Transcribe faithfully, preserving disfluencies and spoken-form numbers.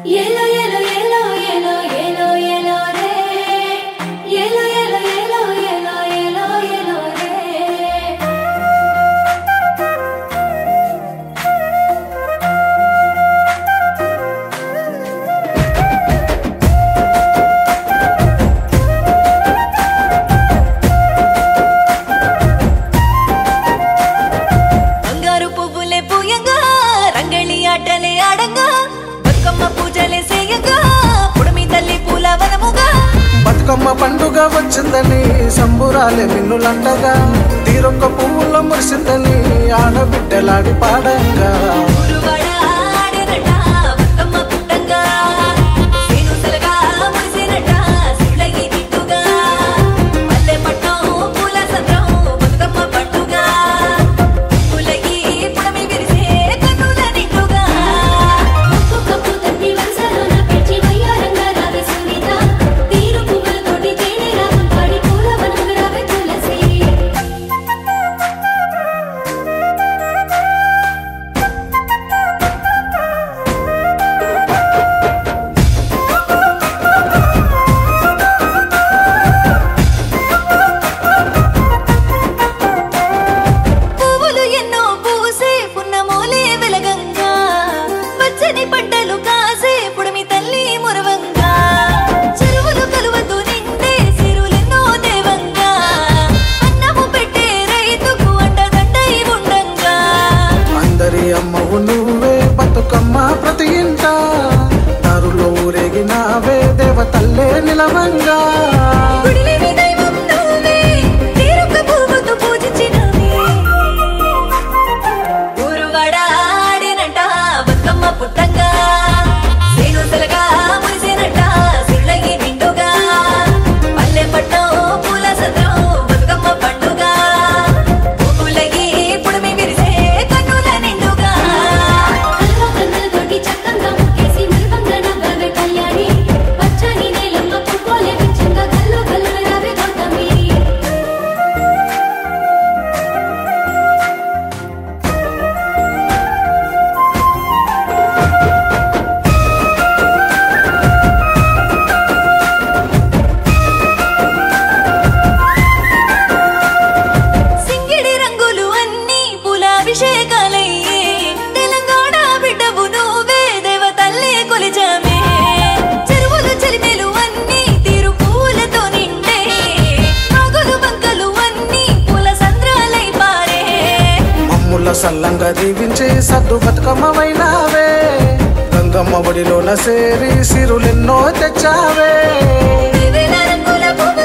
yellow yellow yellow yellow yellow yellow re yellow yellow yellow yellow yellow yellow re బంగారు పువ్వులే పూయంగా రంగళి ఆటలే ఆడంగా బతుకమ్మ పూజలే సేయంగా పుడమి తల్లి పూల వనముగా బతుకమ్మ పండుగ వచ్చిందని సంబురాలే మిన్నులంటగా తీరొక్క పువ్వుల మురిసిందని ఆడబిడ్డలాడి పాడంగా ఊరువాడ ఆడేనట బతుకమ్మ పుట్టంగా సేనుసలుగా మురిసినట సిళ్ళయి నిండుగా పల్లె పట్నం పూల సంద్రం బతుకమ్మ పండుగ పులకి పుడమి విరిసే కన్నుల నిండుగా ఒక్కొక్క పూతన్ని వరుసలోన పెట్టి వయ్యారంగా రావే సునీత తీరు పువ్వులతోటి తేనె రాగం పాడి పూల వనంగా రావే తులసి పువ్వులు ఎన్నో పూసే పున్నమోలే వెలగంగా పచ్చని పంటలు కాసే పుడమి తల్లి మురవంగా చెరువులు కలువతూ నిండే సిరులెన్నో దేవంగా అన్నము పెట్టే రైతుకు అండదండై ఉండంగా అందరి అమ్మవు నువ్వే బతుకమ్మ ప్రతి ఇంట దారులో ఊరేగినావే దేవతల్లే నిలవంగా గుడిలేని దైవం నువ్వే తీరొక్క పువ్వుతో పూజించినవే ఊరువాడ ఆడేనంట బతుకమ్మ పుట్టంగా సేనుసలుగా మురిసేనంట సిళ్ళయి నిండుగా పల్లె పట్నం పూల సంద్రం బతుకమ్మ పండుగ పువ్వులకి పుడమి విరిసే కన్నుల నిండుగా కల్వ కన్నులతోటి చక్కంగా ముక్కేసి మురివంగా నవ్వవే కళ్యాణి పచ్చని నేలమ్మ పువ్వులే విచ్చంగా కల్లు కల్లున రావే గౌతమి సింగిడి రంగులు అన్ని పూలాభిషేకాలయ్యే తెలంగాణ బిడ్డవు నువ్వే దేవతల్లే కొలిచామే చెరువులు చెలిమేలు అన్ని తీరు పూలతో నిండే నాగులు బంకలు అన్ని పూల సంద్రాలై పారే మమ్ముల సల్లంగా దీవించి సద్దు బతుకమ్మవైనావే గంగమ్మ ఒడిలోన సేరి సిరులెన్నో తెచ్చావే వేల రంగుల పువ్వులు